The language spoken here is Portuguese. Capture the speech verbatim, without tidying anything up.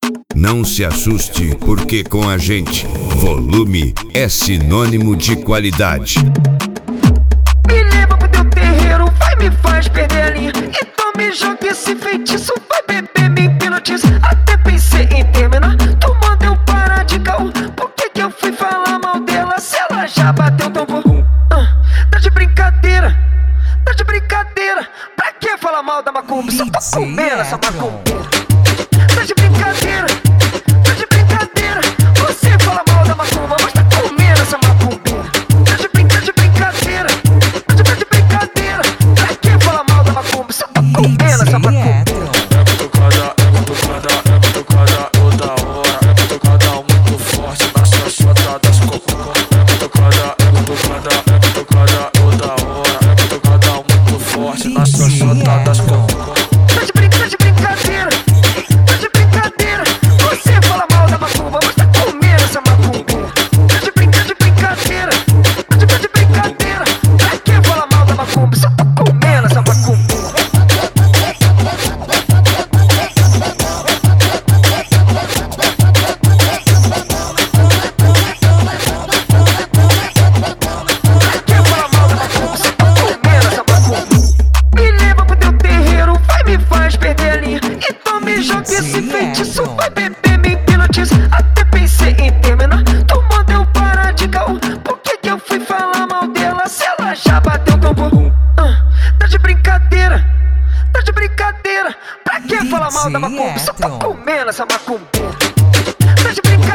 Não se assuste, porque com a gente, volume é sinônimo de qualidade. Me leva pro teu terreiro, vai me faz perder a linha. Então me joga esse feitiço, vai beber, me hipnotiza. Até pensei em terminar, tu manda eu parar de caô. Por que que eu fui falar mal dela se ela já bateu tão bom? Ah, tá de brincadeira, tá de brincadeira. Pra que falar mal da macumba? Só tô comendo essa macumbeira. Tá de brincadeira, tá de brincadeira. Você fala mal da macumba, mas tá comendo essa macumbeira. Tá de brincadeira, de brincadeira. Tá de, tá de brincadeira. Pra que falar mal da macumba? Só tô comendo essa macumbeira. É batucada, é batucada, é batucada toda hora. É batucada muito forte na xoxota das cocô. É batucada, é batucada, é batucada toda hora. É batucada muito forte na xoxota das cocô. Tá de brincadeira, de brincadeira. Tá de brincadeira. Você fala mal da macumba, mas tá comendo essa macumbeira. Tá de brincadeira, de brincadeira. Tá de, tá de brincadeira. Pra que falar mal da macumba? Só tô comendo essa macumbeira. Esse feitiço vai beber, me hipnotiza. Até pensei em terminar, tu manda eu parar de caô. Por que que eu fui falar mal dela se ela já bateu tão bom? Ah, tá de brincadeira, tá de brincadeira. Pra que falar mal da macumba? Só tô comendo essa macumbeira. Tá de brincadeira.